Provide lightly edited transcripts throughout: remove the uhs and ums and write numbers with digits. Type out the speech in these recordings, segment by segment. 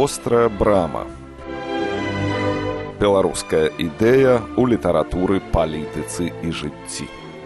Вострая брама. Беларуская ідэя ў літаратуры, палітыцы і жыцці.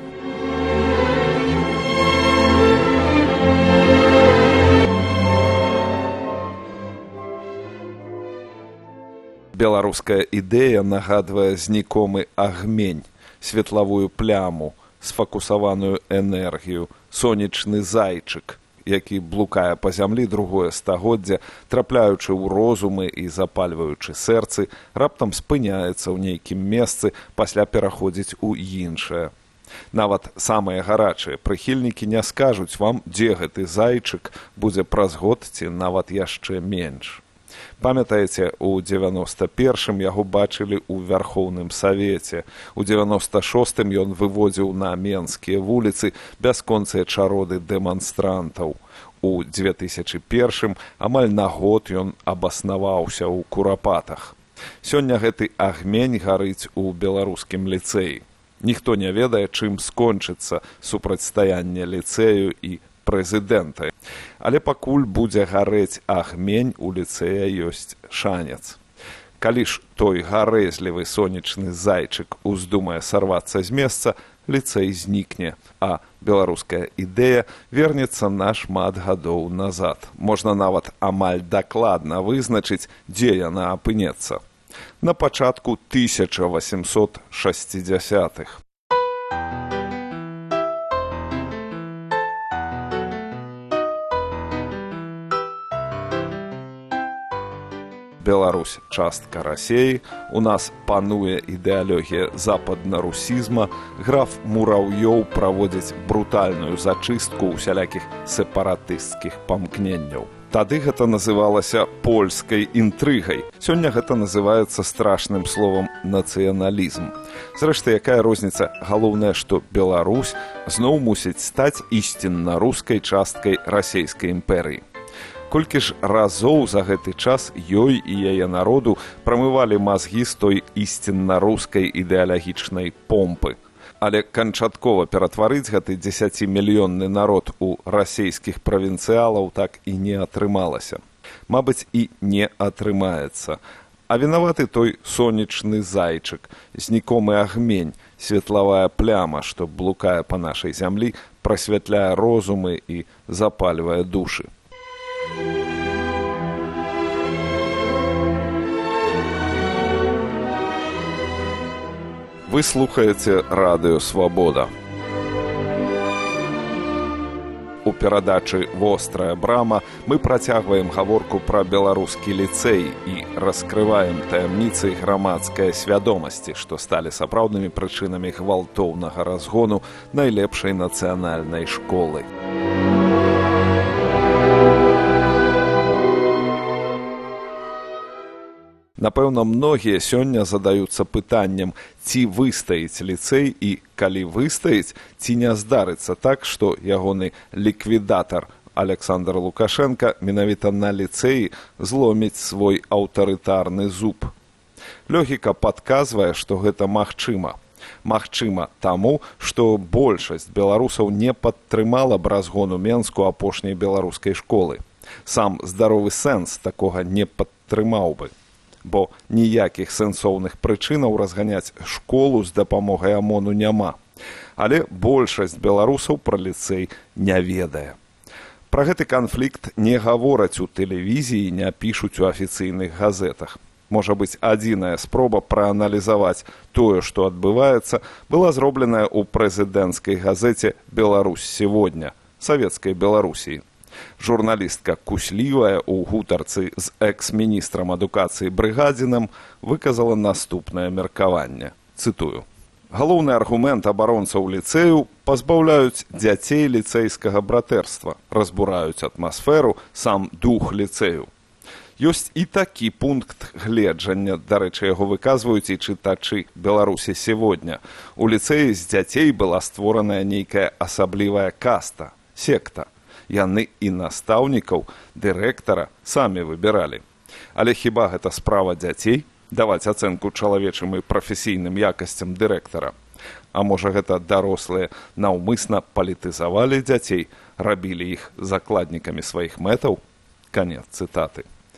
Беларуская ідэя нагадвае знікомы агмень, светлавую пляму, сфокусаваную энергію, сонечны зайчык, які блукае па зямлі другое стагоддзя, трапляючы ў розумы і запальваючы сэрцы, раптам спыняецца ў нейкім месцы, пасля пераходзіць у іншае. Нават самыя гарачыя прыхільнікі не скажуць вам, дзе гэты зайчык будзе праз год ці нават яшчэ менш. Памятаеце, у 91-м яго бачылі ў Вярхоўным Савеце. У 96-м ён выводзіў на менскія вуліцы бясконцыя чароды дэманстрантаў. У 2001-м амаль на год ён абаснаваўся ў Курапатах. Сёння гэты агмень гарыць у беларускім ліцэі. Ніхто не ведае, чым скончыцца супрацьстаянне ліцэю і прэзідэнта. Але пакуль будзе гарэць агмень, у ліцэя ёсць шанец. Калі ж той гарэзлівы сонечны зайчык уздумае сарвацца з месца, ліцэй знікне, а беларуская ідэя вернецца на шмат гадоў назад. Можна нават амаль дакладна вызначыць, дзе яна апынецца. На пачатку 1860-х. Беларусь – частка Расеі, у нас пануе ідэалогія западна-русізма, граф Мураўёў праводзіць брутальную зачыстку усялякіх сепаратысцкіх памкненняў. Тады гэта называлася польскай інтрыгай. Сёння гэта называецца страшным словам нацыяналізм. Зрэшты, якая розніца? Галоўнае, што Беларусь зноў мусіць стаць ісцінна рускай часткай расейскай імперыі. Колькі ж разоў за гэты час ёй і яе народу прамывалі мазгі з той ісцінна рускай ідэалагічнай помпы. Але канчаткова ператварыць гэты 10-мільённы народ у расейскіх правінцыялаў так і не атрымалася. Мабыць, і не атрымаецца. А вінаваты той сонечны зайчык, знікомы агмень, светлавая пляма, што блукае па нашай зямлі, прасвятляе розумы і запальвае душы. Вы слухаеце Радыё Свабода. У перадачы «Вострая брама» мы працягваем гаворку пра беларускі ліцэй і раскрываем таямніцы грамадскай свядомасці, што сталі сапраўднымі прычынамі гвалтоўнага разгону найлепшай нацыянальнай школы. Напэўна, многія сёння задаюцца пытаннем, ці выстаіць ліцэй і, калі выстаіць, ці не здарыцца так, што ягоны ліквідатар Александр Лукашенка менавіта на ліцэі зломіць свой аўтарытарны зуб. Логіка падказвае, што гэта магчыма. Магчыма таму, што большасць беларусаў не падтрымала б разгону Менску апошняй беларускай школы. Сам здаровы сэнс такога не падтрымаў бы. Бо ніякіх сэнсоўных прычынаў разганяць школу з дапамогай ОМОНу няма. Але большасць беларусаў пра ліцэй не ведае. Пра гэты канфлікт не гавораць у тэлевізіі, не пішуць у афіцыйных газетах. Можа быць, адзіная спроба прааналізаваць тое, што адбываецца, была зробленая ў прэзідэнцкай газеце «Беларусь сегодня» савецкай Беларусіі. Журналістка Куслівая ў гутарцы з экс-міністрам адукацыі Брыгадзінам выказала наступнае меркаванне. Цытую. Галоўны аргумент абаронцаў ліцэю – пазбаўляюць дзяцей ліцэйскага братэрства, разбураюць атмасферу, сам дух ліцэю. Ёсць і такі пункт гледжання, дарэчы, яго выказваюць і чытачы «Беларусі сегодня». У ліцэі з дзяцей была створаная нейкая асаблівая каста, секта. Яны і настаўнікаў, дырэктара самі выбіралі. Але хіба гэта справа дзяцей? Даваць ацэнку чалавечым і прафесійным якасцям дырэктара. А можа гэта дарослыя наўмысна палітызавалі дзяцей, рабілі іх закладнікамі сваіх мэтаў? Канец цытаты.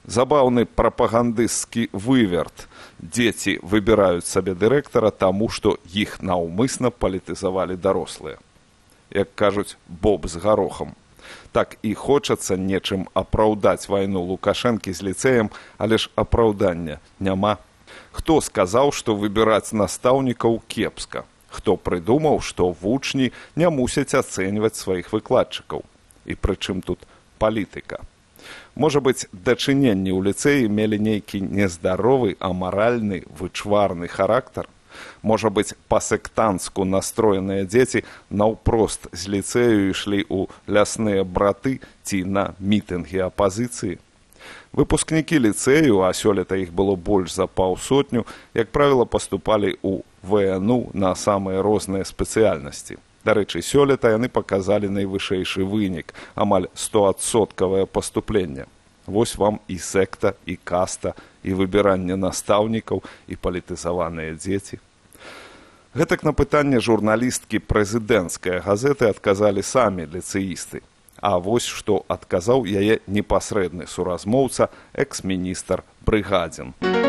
Забаўны прапагандысцкі выверт. Дзеці выбіраюць сабе дырэктара таму, што іх наўмысна палітызавалі дарослыя. Як кажуць, боб з гарохам. Так і хочацца нечым апраўдаць вайну Лукашэнкі з ліцэем, але ж апраўдання няма. Хто сказаў, што выбіраць настаўнікаў кепска? Хто прыдумаў, што вучні не мусяць ацэньваць сваіх выкладчыкаў? І прычым тут палітыка? Можа быць, дачыненні ў ліцэі мелі нейкі нездаровы, амаральны, вычварны характар? Можа быць, па-сектанцку настроеныя дзеці наўпрост з ліцэю ішлі ў лясныя браты ці на мітынгі апазіцыі? Выпускнікі ліцэю, а сёлета іх было больш за 500, як правіла, паступалі ў ВНУ на самыя розныя спецыяльнасці. Дарэчы, сёлета яны паказалі найвышэйшы вынік, амаль 100% паступлення. Вось вам і секта, і каста, і выбіранне настаўнікаў, і палітызаваныя дзеці. Гэтак на пытанне журналісткі прэзідэнцкай газеты адказалі самі ліцэісты. А вось што адказаў яе непасрэдны суразмоўца, экс-міністр Брыгадзін.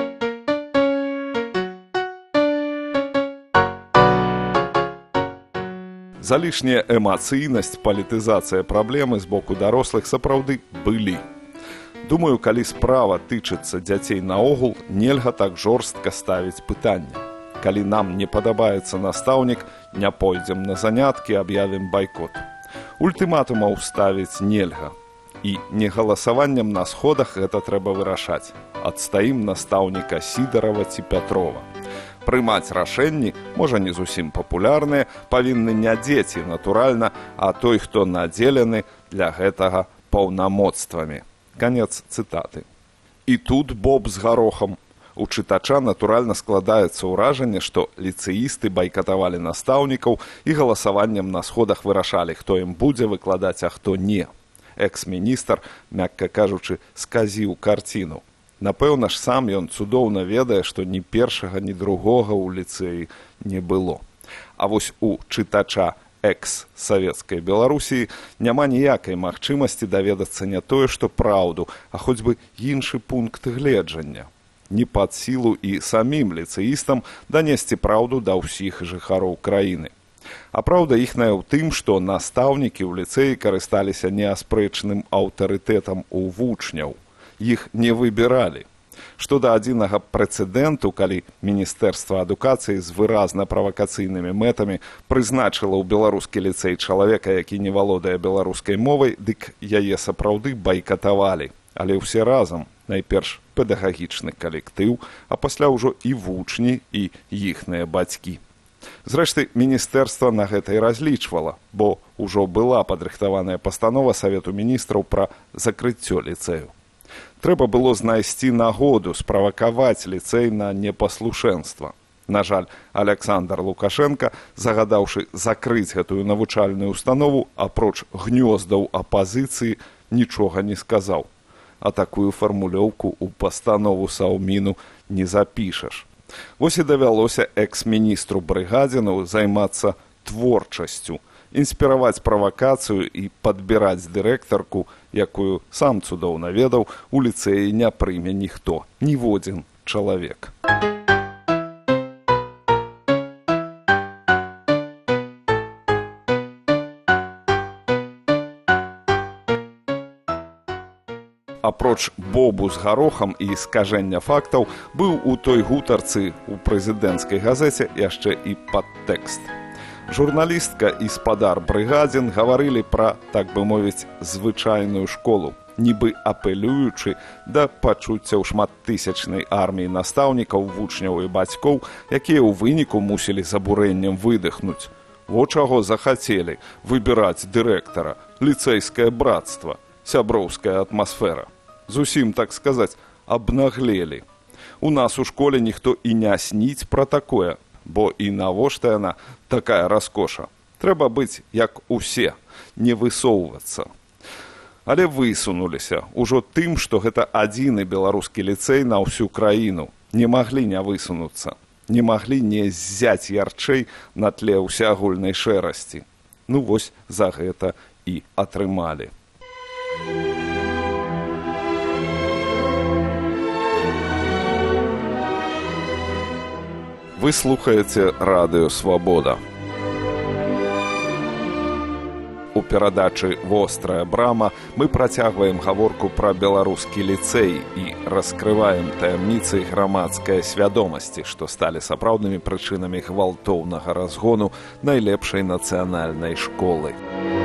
Залішняя эмацыйнасць, палітызацыя праблемы з боку дарослых сапраўды былі. Думаю, калі справа тычыцца дзяцей наогул, нельга так жорстка ставіць пытанне. Калі нам не падабаецца настаўнік, не пойдзем на заняткі, аб'явім байкот. Ультыматумаў ставіць нельга. І не галасаваннем на сходах гэта трэба вырашаць. Адстаім настаўніка Сідарова ці Пятрова. Прымаць рашэнні, можа не зусім папулярныя, павінны не дзеці, натуральна, а той, хто надзелены для гэтага паўнамоцтвамі. Канец цытаты. І тут боб з гарохам. У чытача, натуральна, складаецца ўражанне, што ліцэісты байкатавалі настаўнікаў і галасаваннем на сходах вырашалі, хто ім будзе выкладаць, а хто не. Экс-міністр, мякка кажучы, сказіў карціну. Напэўна ж, сам ён цудоўна ведае, што ні першага, ні другога ў ліцэі не было. А вось у чытача экс-савецкай Беларусіі няма ніякай магчымасці даведацца не тое, што праўду, а хоць бы іншы пункт гледжання. Не пад сілу і самім ліцэістам данесці праўду да ўсіх жыхароў краіны. А праўда іхная ў тым, што настаўнікі ў ліцэі карысталіся неаспрэчным аўтарытэтам у вучняў. Іх не выбіралі. Што да адзінага прэцэдэнту, калі Міністэрства адукацыі з выразна правакацыйнымі мэтамі прызначыла ў беларускі ліцэй чалавека, які не валодае беларускай мовай, дык яе сапраўды байкатавалі. Але ўсе разам, найперш педагагічны калектыў, а пасля ўжо і вучні, і іхныя бацькі. Зрэшты, міністэрства на гэта і разлічвала, бо ўжо была падрыхтаваная пастанова Савету міністраў пра закрыццё ліцэю. Трэба было знайсці нагоду справакаваць ліцэй на непаслушэнства. На жаль, Александр Лукашенко, загадаўшы закрыць гэтую навучальную установу, апроч гнёздаў апазіцыі, нічога не сказаў. А такую фармулёўку ў пастанову Саўміну не запішаш. Вось і давялося экс-міністру Брыгадзіну займацца творчасцю, інспіраваць правакацыю і падбіраць дырэктарку, якую сам цудоўна ведаў, у ліцэі не прыме ніхто, ніводзін чалавек. Апроч бобу з гарохам і скажэння фактаў, быў у той гутарцы у прэзідэнцкай газеце яшчэ і падтэкст. Журналістка і спадар Брыгадзін гаварылі пра, так бы мовіць, звычайную школу, нібы апелюючы да пачуццяў шматтысячнай арміі настаўнікаў, вучняў і бацькоў, якія ў выніку мусілі з абурэннем выдыхнуць. Во чаго захацелі выбіраць дырэктара, ліцэйскае братства, сяброўская атмасфера. Зусім, так сказаць, абнаглелі. У нас у школе ніхто і не сніць пра такое, бо і навошта яна такая раскоша. Трэба быць, як усе, не высоўвацца. Але высунуліся ўжо тым, што гэта адзіны беларускі ліцэй на ўсю краіну. Не маглі не высунуцца, не маглі не ззяць ярчэй на тле ўсеагульнай шэрасці. Ну вось за гэта і атрымалі. Вы слухаеце радыё Свабода. У перадачы «Вострая брама» мы працягваем гаворку пра беларускі ліцэй і раскрываем таямніцы грамадскай свядомасці, што сталі сапраўднымі прычынамі гвалтоўнага разгону найлепшай нацыянальнай школы.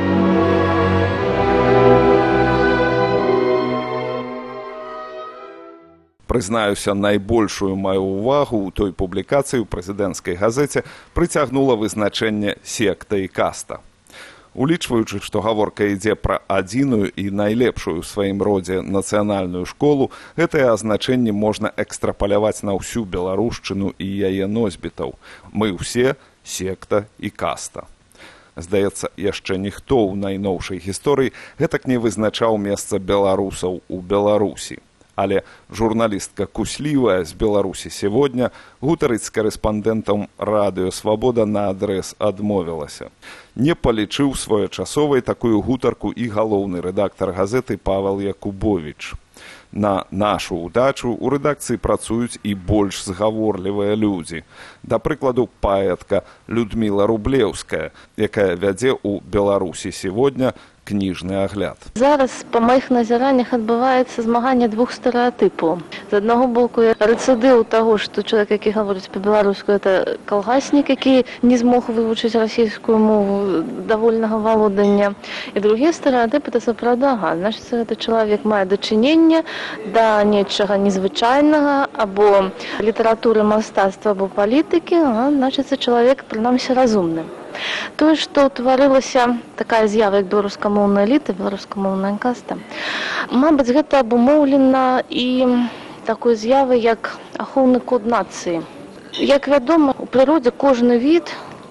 Прызнаюся, найбольшую маю ўвагу ў той публікацыі ў прэзідэнцкай газеце прыцягнула вызначэнне секта і каста. Улічваючы, што гаворка ідзе пра адзіную і найлепшую ў сваім родзе нацыянальную школу, гэтае азначэнне можна экстрапаляваць на ўсю беларушчыну і яе носьбітаў. Мы ўсе секта і каста. Здаецца, яшчэ ніхто ў найноўшай гісторыі гэтак не вызначаў месца беларусаў у Беларусі. Але журналістка Куслівая з Беларусі сегодня гутарыць з карэспандэнтам радыё Свабода на адрес адмовілася. Не палічыў своечасовай такую гутарку і галоўны рэдактар газеты Павел Якубовіч. На нашу ўдачу ў рэдакцыі працуюць і больш згаворлівыя людзі. Да прыкладу, паэтка Людміла Рублеўская, якая вядзе ў Беларусі сегодня кніжны агляд. Зараз, па маіх назіраннях, адбываецца змаганне двух стэрэатыпаў. З аднаго боку, рэцыдыў таго, што чалавек, які гаворыць па-беларуску, это калгаснік, які не змог вывучыць расійскую мову давольнага валодання. І другі стэрэатып, это сапраўдага. Значыць, гэта чалавек мае дачыненне да нечага незвычайнага, або літаратуры, мастацтва, або палітыкі, значыць, чалавек, прынамсі, разумны. Тое, што ўтварылася такая з'ява, як беларускамоўная эліта, беларускамоўная каста, мабыць, гэта абумоўлена і такой з'явай, як ахоўны код нацыі. Як вядома, у прыродзе кожны від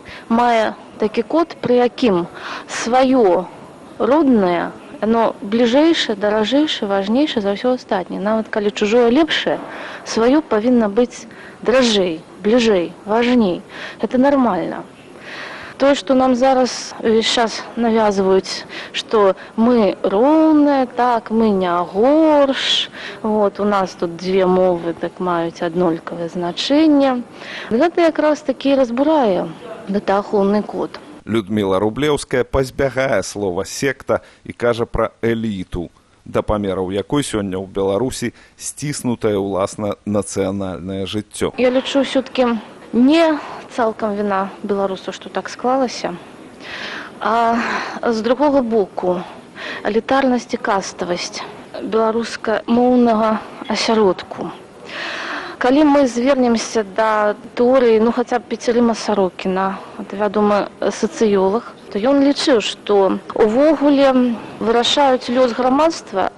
мае такі код, пры якім сваё роднае, оно бліжэйшае, даражэйшае, важнейшае за ўсё астатняе. Нават калі чужое лепшае, сваё павінна быць дражэй, бліжэй, важней. Гэта нармальна. То, што нам зараз увесь час навязваюць, што мы роўныя, так, мы не горш, у нас тут две мовы так маюць аднолькавае значэнне. Гэта якраз такі разбурае гэта ахоўны код. Людміла Рублеўская пазбягае слова «секта» і кажа пра эліту, да памераў якой сёння ў Беларусі сціснутае ўласна нацыянальнае жыццё. Я лічу, ўсё-такі не цалкам віна беларусаў, што так склалася, а з другога боку элітарнасць і каставасць беларускамоўнага асяродку. Калі мы звернемся да тэорыі, хаця б Пецеліма Сарокіна, это вядомы сацыёлаг, то ён лічыў, што увогуле вырашаюць лёс грамадства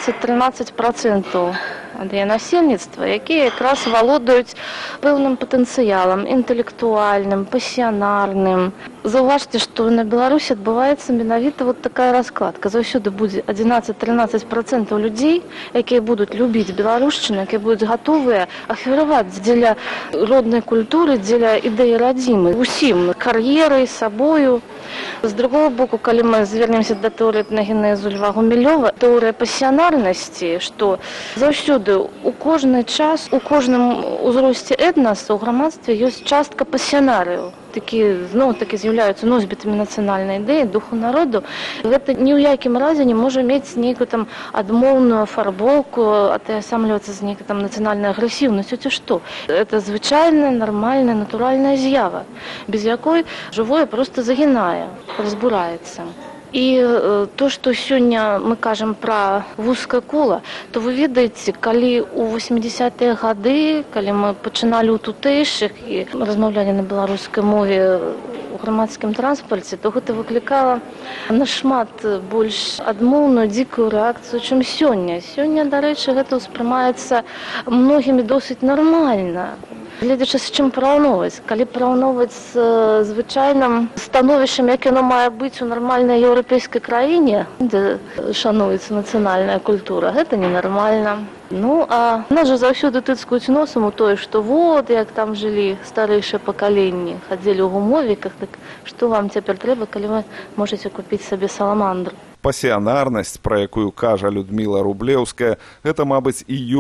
11-13% ад яе насельніцтва, якія якраз валодаюць пэўным патэнцыялам інтэлектуальным, пасіянарным. Заўважце, што на Беларусі адбываецца менавіта такая раскладка. Заўсёды будзе 11-13% людзей, якія будуць любіць беларушчыну, якія будуць гатовыя ахвяраваць дзеля роднай культуры, дзеля ідэі радзімы, усім, кар'ерай, сабою. З другого боку, калі мы звернемся да тэорыі этнагенезу Льва Гумілёва, тэорыя пасіянарнасці, што заўсёды у кожны час, у кожным узросце этнаса ў грамадстве ёсць частка пасіянарыяў. Зноў-такі з'яўляюцца носьбітамі нацыянальнай ідэі, духу народу. Гэта ні ў якім разе не можа мець нейкую адмоўную афарбоўку, атаясамлівацца з нейкай нацыянальнай агрэсіўнасцю ці што. Гэта звычайная, нармальная, натуральная з'ява, без якой жывое проста загінае, разбураецца. І то, што сёння мы кажам пра вузкае кола, то вы ведаеце, калі ў 80-е гады, калі мы пачыналі ў тутэйшых і размаўлялі на беларускай мове у грамадскім транспарце, то гэта выклікала нашмат больш адмоўную, дзікую рэакцыю, чым сёння. Сёння, дарэчы, гэта ўспрымаецца многімі досыць нармальна. Гледзячы, з чым параўноўваць. Калі параўноўваць з звычайным становішчам, як яно мае быць у нармальнай еўрапейскай краіне, дзе шануецца нацыянальная культура, гэта ненармальна. А нас жа заўсёды тыцкаюць носам у тое, што як там жылі старэйшыя пакаленні, хадзілі ў гумовіках, так што вам цяпер трэба, калі вы можаце купіць сабе саламандру? Пасіянарнасць, пра якую кажа Людміла Рублеўская, гэта, мабыць, і ёсць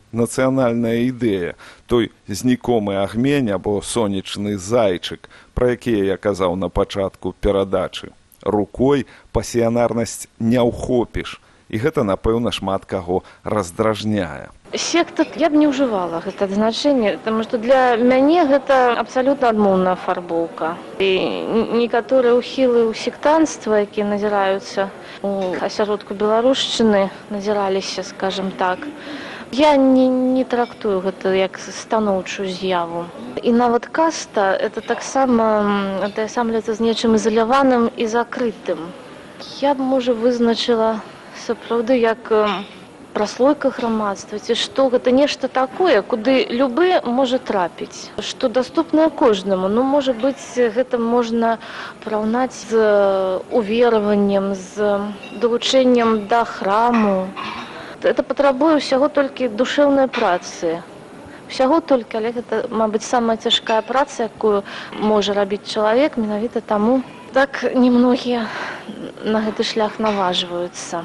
нацыянальная ідэя, той знікомы агмень або сонечны зайчык, пра якія я казаў на пачатку перадачы. Рукой пасіянарнасць не ўхопіш, і гэта, напэўна, шмат каго раздражняе. Секта я б не ўжывала гэта значэнне, таму што для мяне гэта абсалютна адмоўная афарбоўка. І некаторыя ўхілы ў сектанства, якія назіраюцца у асяродку беларушчыны, назіраліся, скажам так, я не трактую гэта як станоўчую з'яву. І нават каста это таксама атаясамліваецца з нечым ізаляваным і закрытым. Я б, можа, вызначыла сапраўды як праслойка грамадства, ці што гэта нешта такое, куды любы можа трапіць, што даступнае кожнаму. Ну, можа быць, гэта можна параўнаць з увераваннем, з далучэннем да храму. Это патрабуе ўсяго толькі душэўнай працы. Усяго толькі, але гэта, мабыць, самая цяжкая праца, якую можа рабіць чалавек, менавіта таму. Так немногія на гэты шлях наважваюцца.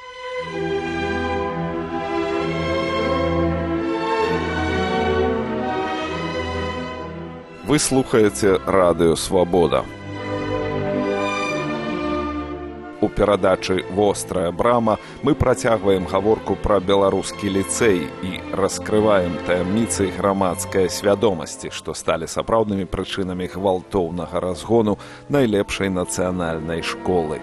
Вы слухаеце радыё «Свабода». У перадачы «Вострая брама» мы працягваем гаворку пра беларускі ліцэй і раскрываем таямніцы грамадскай свядомасці, што сталі сапраўднымі прычынамі гвалтоўнага разгону найлепшай нацыянальнай школы.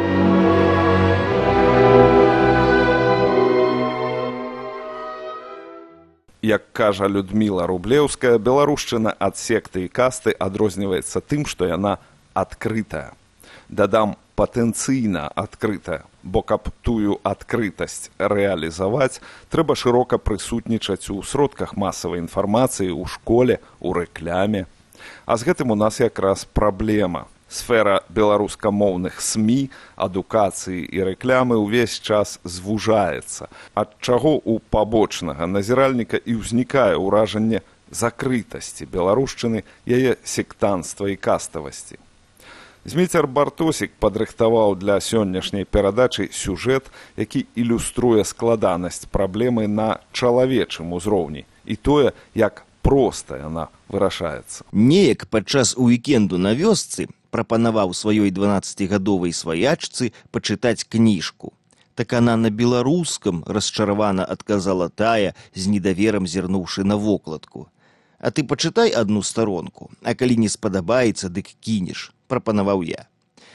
Як кажа Людміла Рублеўская, беларушчына ад секты і касты адрозніваецца тым, што яна адкрытая. Дадам, патэнцыйна адкрытая, бо каб тую адкрытасць рэалізаваць, трэба шырока прысутнічаць у сродках масавай інфармацыі, у школе, у рэкляме. А з гэтым у нас якраз праблема. Сфера беларускамоўных СМІ, адукацыі і рэклямы ўвесь час звужаецца, ад чаго у пабочнага назіральніка і ўзнікае ўражанне закрытасці беларушчыны, яе сектанства і каставасці. Зміцер Бартосік падрыхтаваў для сённяшняй перадачы сюжэт, які ілюструе складанасць праблемы на чалавечым узроўні і тое, як проста яна вырашаецца. Неяк падчас уікенду на вёсцы прапанаваў сваёй 12-гадовай сваячцы пачытаць кніжку. Так она на беларускам, расчаравана адказала тая, з недаверам зірнуўшы на вокладку. А ты пачытай адну старонку, а калі не спадабаецца, дык кінеш, прапанаваў я.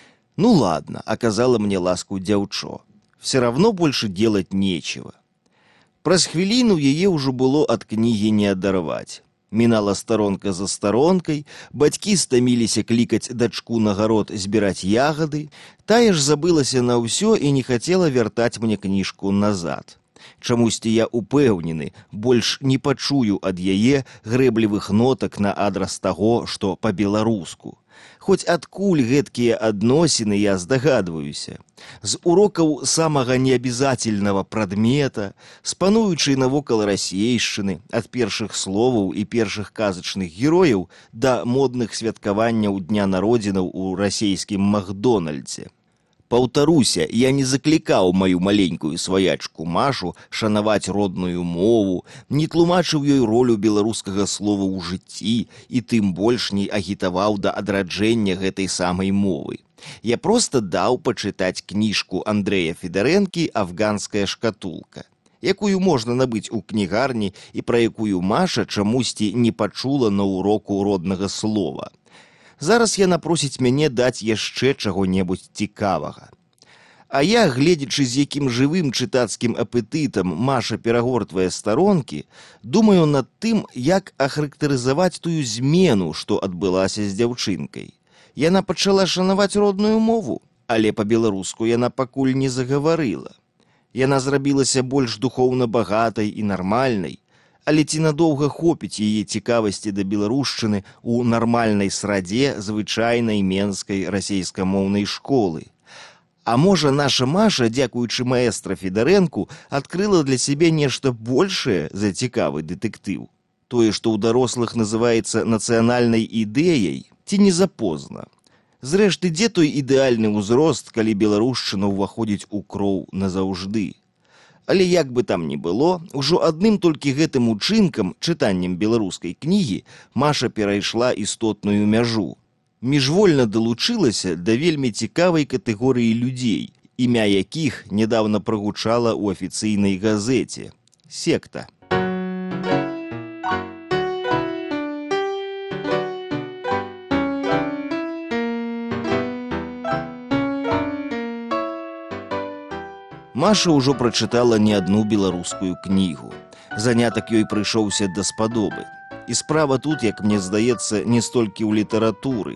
Ну ладно, оказала мне ласку дзяўчо. Все равно больше делать нечего. Праз хвіліну яе ўжо было ад кнігі не адарваць. Мінала старонка за старонкай, бацькі стаміліся клікаць дачку на гарод збіраць ягады, тая ж забылася на ўсё і не хацела вяртаць мне кніжку назад. Чамусьці я упэўнены, больш не пачую ад яе грэблівых нотак на адрас таго, што па-беларуску. Хоць адкуль гэткія адносіны, я здагадваюся. З урокаў самага неабязательнага прадмета, з пануючай навокал расейшчыны, ад першых словаў і першых казачных герояў да модных святкаванняў Дня народзінаў у расейскім Макдональдзе. Паўтаруся, я не заклікаў маю маленькую сваячку Машу шанаваць родную мову, не тлумачыў ёй ролю беларускага слова ў жыцці і тым больш не агітаваў да адраджэння гэтай самай мовы. Я проста даў пачытаць кніжку Андрэя Федарэнкі «Афганская шкатулка», якую можна набыць у кнігарні і пра якую Маша чамусьці не пачула на уроку роднага слова. Зараз яна просіць мяне даць яшчэ чаго-небудзь цікавага. А я, гледзячы з якім жывым чытацкім апетытам Маша перагортвае старонкі, думаю над тым, як ахарактарызаваць тую змену, што адбылася з дзяўчынкай. Яна пачала шанаваць родную мову, але па-беларуску яна пакуль не загаварыла. Яна зрабілася больш духоўна багатай і нармальнай, але ці надоўга хопіць яе цікавасці да беларушчыны ў нармальнай срадзе звычайнай менскай расейскамоўнай школы. А можа, наша Маша, дзякуючы маэстра Федарэнку, адкрыла для сябе нешта большае за цікавы дэтэктыў. Тое, што ў дарослых называецца нацыянальнай ідэяй, ці не запозна. Зрэшты, дзе той ідэальны ўзрост, калі беларушчына ўваходзіць у кроў назаўжды? Але як бы там ні было, ужо адным толькі гэтым учынкам, чытаннем беларускай кнігі, Маша перайшла істотную мяжу. Міжвольна далучылася да вельмі цікавай катэгорыі людзей, імя якіх нядаўна прагучала ў афіцыйнай газеце – секта. Маша ўжо прачытала не адну беларускую кнігу. Занятак ёй прыйшоўся даспадобы. І справа тут, як мне здаецца, не столькі ў літаратуры.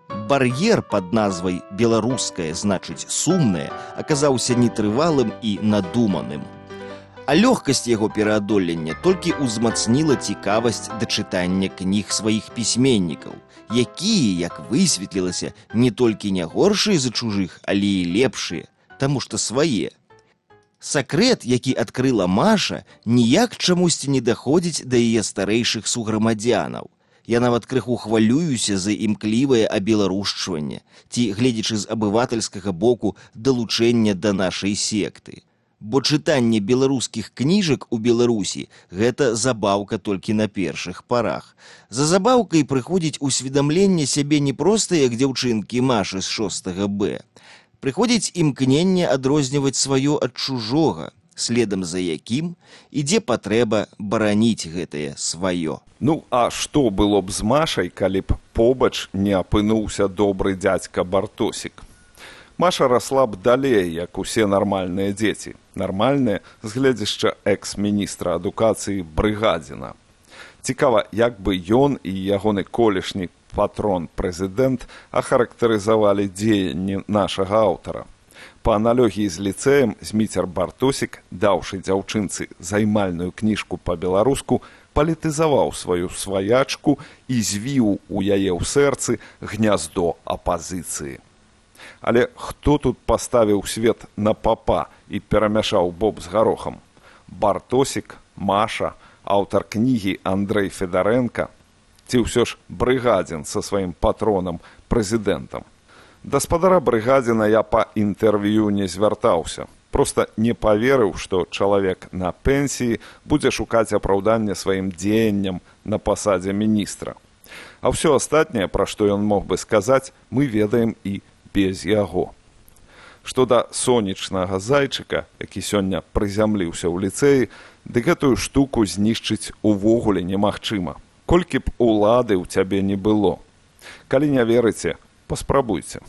Бар'ер пад назвай «беларускае», значыць «сумнае», аказаўся нетрывалым і надуманым. А лёгкасць яго пераадолення толькі ўзмацніла цікавасць да чытання кніг сваіх пісьменнікаў, якія, як высветлілася, не толькі не горшыя за чужых, але і лепшыя, таму што свае. Сакрэт, які адкрыла Маша, ніяк чамусьці не даходзіць да яе старэйшых суграмадзянаў. Я нават крыху хвалююся за імклівае абеларушчванне, ці, гледзячы з абывательскага боку, далучэння да нашай секты. Бо чытанне беларускіх кніжак у Беларусі – гэта забаўка толькі на першых парах. За забаўкай прыходзіць усведамленне сябе не проста як дзяўчынкі Машы з 6 Б. Прыходзіць імкненне адрозніваць сваё ад чужога, следам за якім ідзе патрэба бараніць гэтае сваё. Ну, а што было б з Машай, калі б побач не апынуўся добры дзядзька Бартосік? Маша расла б далей, як усе нармальныя дзеці. Нармальныя з гледзяшча экс-міністра адукацыі Брыгадзіна. Цікава, як бы ён і ягоны колішні патрон-прэзідэнт ахарактарызавалі дзеянні нашага аўтара. Па аналогіі з ліцэем, Зміцер Бартосік, даўшы дзяўчынцы займальную кніжку па-беларуску, палітызаваў сваю сваячку і звіў у яе ў сэрцы гняздо апазіцыі. Але хто тут паставіў свет на папа і перамяшаў боб з гарохам? Бартосік, Маша, аўтар кнігі Андрэй Федарэнка, ці ўсё ж Брыгадзін са сваім патронам-прэзідэнтам? Да спадара Брыгадзіна я па інтэрв'ю не звяртаўся. Проста не паверыў, што чалавек на пенсіі будзе шукаць апраўданне сваім дзеянням на пасадзе міністра. А ўсё астатняе, пра што ён мог бы сказаць, мы ведаем і без яго. Што да сонечнага зайчыка, які сёння прызямліўся ў ліцэі, дык гэтую штуку знішчыць увогуле немагчыма. Колькі б улады ў цябе не было. Калі не верыце, паспрабуйце.